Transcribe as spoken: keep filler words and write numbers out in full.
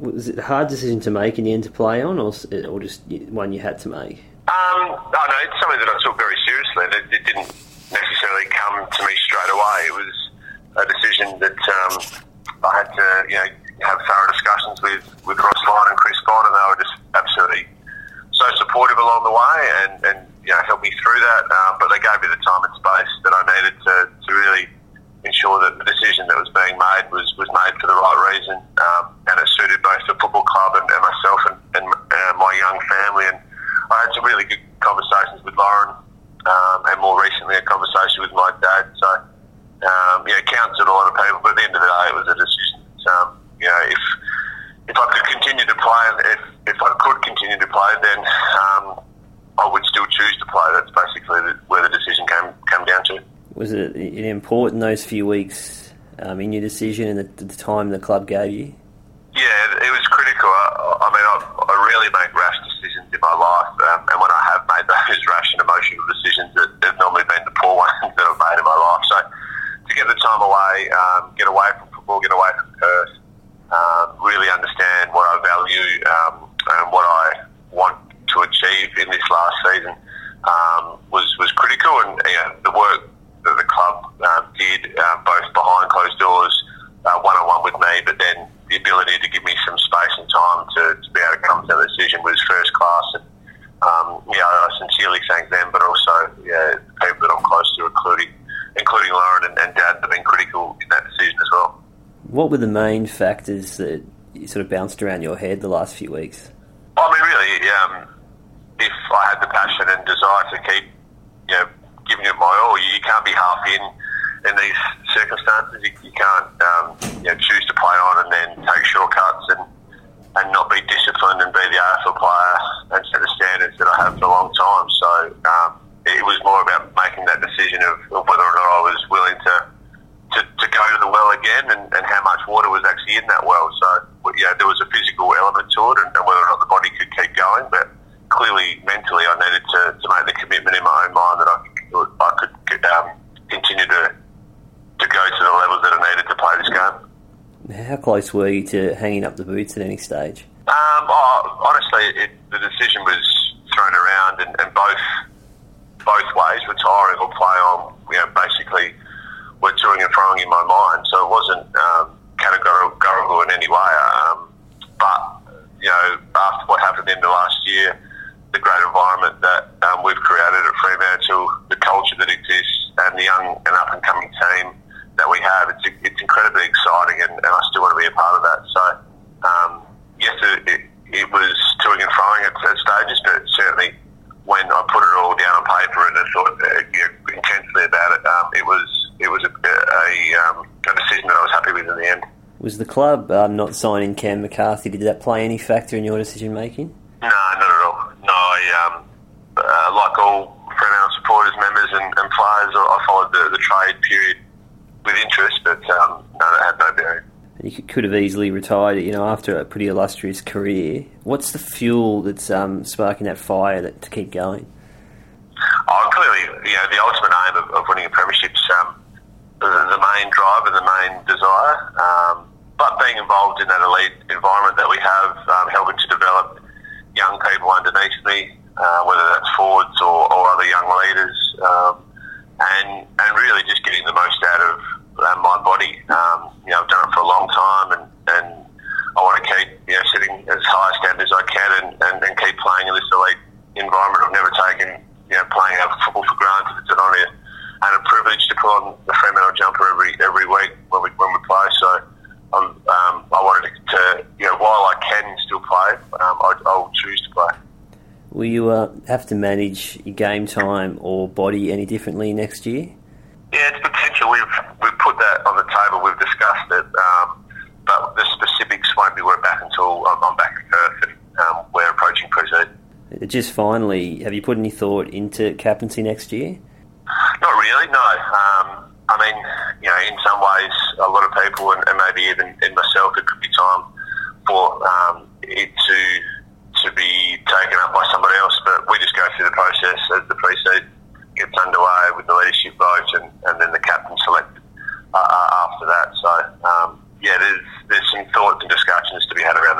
Was it a hard decision to make in the end to play on, or, or just one you had to make? Um, no, no, it's something that I took very seriously. It, it didn't necessarily come to me straight away. It was a decision that um, I had to, you know, have thorough discussions with, with Ross Lyon and Chris Bond, and they were just absolutely so supportive along the way and, and you know, helped me through that. Um, but they gave me the time and space that I needed to, to really ensure that the decision that was being made was, was made for the right reason, um, and it suited both the football club and, and myself and, and uh, my young family. And I had some really good conversations with Lauren, um, and more recently a conversation with my dad. So, um, yeah, it counts to a lot of people, but at the end of the day, it was a decision. Um, you know, if if I could continue to play, if if I could continue to play, then um, I would still choose to play. That's basically the, where the decision came came down to. Was it important those few weeks um, in your decision and the, the time the club gave you? Yeah, it was critical. I, I mean, I, I rarely make rash decisions in my life, um, and when I have made those rash and emotional decisions, it, they've normally been the poor ones that I've made in my life. So to get the time away, um, get away from football, get away from Perth, um, really understand what I value um, and what I want to achieve in this last season um, was was critical, and you know, the work that the club um, did, um, both behind closed doors, uh, one-on-one with me, but then the ability to give me some space and time to, to be able to come to that decision was first class. And um, yeah, I sincerely thank them, but also yeah, the people that I'm close to, including including Lauren and, and Dad, have been critical in that decision as well. What were the main factors that sort of bounced around your head the last few weeks? I mean, really, um, if I had the passion and desire to keep, you know, giving it my all, you, you can't be half in in these circumstances. You, you can't um, you know, choose to play on and then take shortcuts and, and not be disciplined and be the A F L player and set the standards that I have for a long time. So um, it was more about making that decision of, of whether or not I was willing to, to, to go to the well again and, and how much water was actually in that well. So yeah, there was a physical element to it and, and whether or not the body could keep going, but clearly mentally I needed to, to make the commitment in my own mind that I could I could um, continue to to go to the levels that I needed to play this game. How close were you to hanging up the boots at any stage? Um, oh, honestly, it, the decision was thrown around, and, and both both ways, retiring or play on, you know, basically were toing and froing in my mind. So it wasn't um, categorical in any way. Um, but you know, after what happened in the last year, the great environment that um, we've created at Fremantle, the culture that exists, and the young and up-and-coming team that we have, it's it's incredibly exciting, and, and I still want to be a part of that. So, um, yes, it, it, it was toing and froing at, at stages, but certainly when I put it all down on paper and I thought uh, you know, intensely about it, um, it was it was a, a, um, a decision that I was happy with in the end. Was the club um, not signing Cam McCarthy, did that play any factor in your decision-making? No, not at all. No, I, um, uh, like all Fremantle supporters, members and, and players, I followed the, the trade period with interest, but um, no, that had no bearing. You could have easily retired, you know, after a pretty illustrious career. What's the fuel that's um, sparking that fire that, to keep going? Oh, clearly, you know, the ultimate aim of, of winning a premiership's um, the, the main drive and the main desire. Um, but being involved in that elite environment that we have, um, helping to develop young people underneath me, uh, whether that's forwards or, or other young leaders, um, and and really just getting the most out of uh, my body. Um, you know, I've done it for a long time, and, and I want to keep you know sitting as high a standard as I can, and, and, and keep playing in this elite environment. I've never taken you know playing our football for granted. It's an honour and a privilege to put on the Fremantle jumper every every week when we when we play. So um, um, I wanted to, you know, while I can still play, um, I, I'll choose to play. Will you uh, have to manage your game time or body any differently next year? Yeah, it's potential. We've we've put that on the table. We've discussed it, um, but the specifics won't be worked back until I'm, I'm back in Perth and um, we're approaching pre-season. Just finally, have you put any thought into captaincy next year? Not really, no. Um, I mean, you know, in some ways, a lot of people, and, and maybe even in myself, it could be time for um, it to to be taken up by somebody else. But we just go through the process as the pre-season gets underway with the leadership vote and, and then the captain selected uh, after that. So, um, yeah, there's there's some thoughts and discussions to be had around